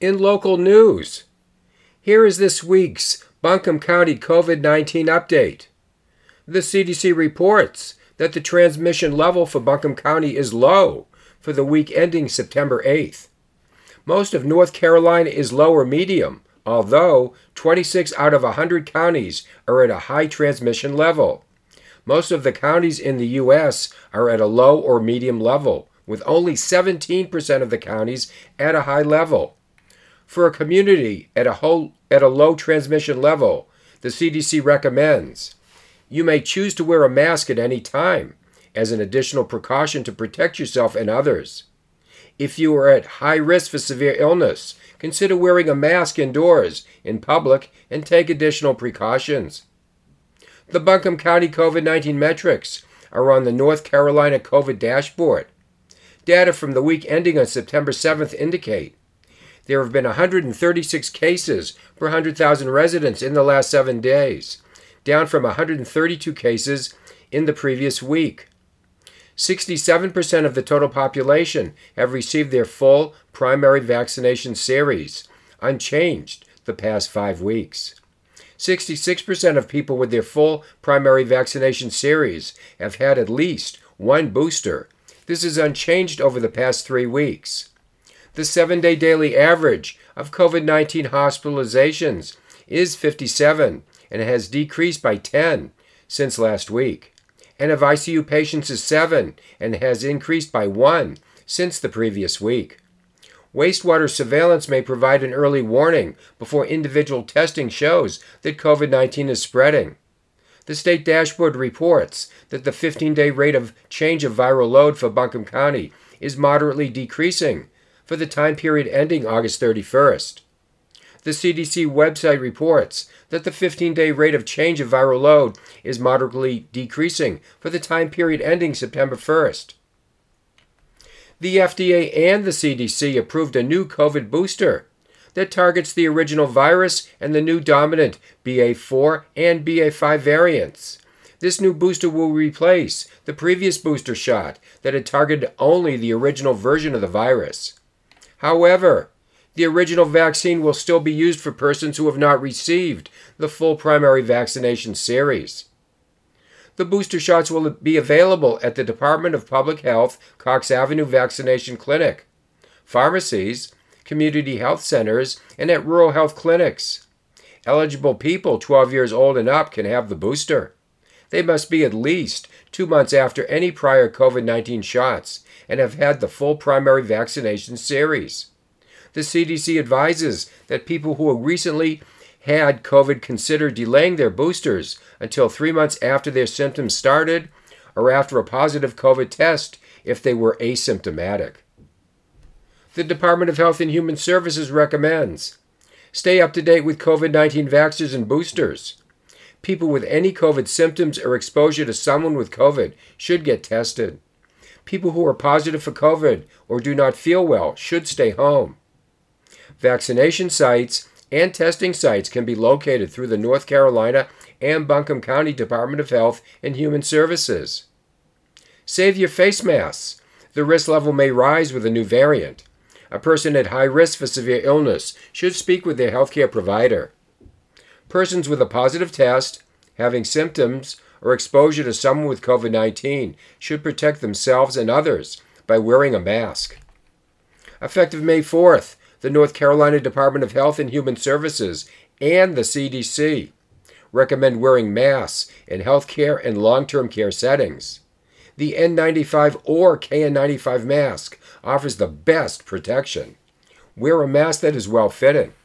In local news, here is this week's Buncombe County COVID-19 update. The CDC reports that the transmission level for Buncombe County is low for the week ending September 8th. Most of North Carolina is low or medium, although 26 out of 100 counties are at a high transmission level. Most of the counties in the U.S. are at a low or medium level, with only 17% of the counties at a high level. For a community at a low transmission level, the CDC recommends you may choose to wear a mask at any time as an additional precaution to protect yourself and others. If you are at high risk for severe illness, consider wearing a mask indoors, in public, and take additional precautions. The Buncombe County COVID-19 metrics are on the North Carolina COVID dashboard. Data from the week ending on September 7th indicate there have been 136 cases per 100,000 residents in the last 7 days, down from 132 cases in the previous week. 67% of the total population have received their full primary vaccination series, unchanged the past 5 weeks. 66% of people with their full primary vaccination series have had at least one booster. This is unchanged over the past 3 weeks. The 7-day daily average of COVID-19 hospitalizations is 57 and has decreased by 10 since last week. And of ICU patients is 7 and has increased by 1 since the previous week. Wastewater surveillance may provide an early warning before individual testing shows that COVID-19 is spreading. The state dashboard reports that the 15-day rate of change of viral load for Buncombe County is moderately decreasing for the time period ending August 31st. The CDC website reports that the 15-day rate of change of viral load is moderately decreasing for the time period ending September 1st. The FDA and the CDC approved a new COVID booster that targets the original virus and the new dominant BA4 and BA5 variants. This new booster will replace the previous booster shot that had targeted only the original version of the virus. However, the original vaccine will still be used for persons who have not received the full primary vaccination series. The booster shots will be available at the Department of Public Health Cox Avenue Vaccination Clinic, pharmacies, community health centers, and at rural health clinics. Eligible people 12 years old and up can have the booster. They must be at least 2 months after any prior COVID-19 shots and have had the full primary vaccination series. The CDC advises that people who recently had COVID consider delaying their boosters until 3 months after their symptoms started or after a positive COVID test if they were asymptomatic. The Department of Health and Human Services recommends stay up to date with COVID-19 vaxxers and boosters. People with any COVID symptoms or exposure to someone with COVID should get tested. People who are positive for COVID or do not feel well should stay home. Vaccination sites and testing sites can be located through the North Carolina and Buncombe County Department of Health and Human Services. Save your face masks. The risk level may rise with a new variant. A person at high risk for severe illness should speak with their healthcare provider. Persons with a positive test, having symptoms, or exposure to someone with COVID-19 should protect themselves and others by wearing a mask. Effective May 4th, the North Carolina Department of Health and Human Services and the CDC recommend wearing masks in healthcare and long-term care settings. The N95 or KN95 mask offers the best protection. Wear a mask that is well-fitting.